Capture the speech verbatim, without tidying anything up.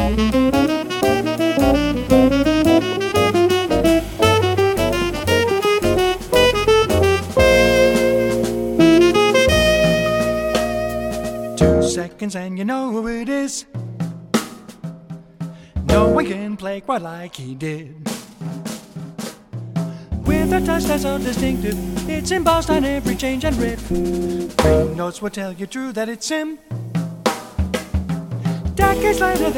Two seconds and you know who it is. No one can play quite like he did. With a touch that's so distinctive, it's embossed on every change and riff. Green notes will tell you true that it's him. Decades later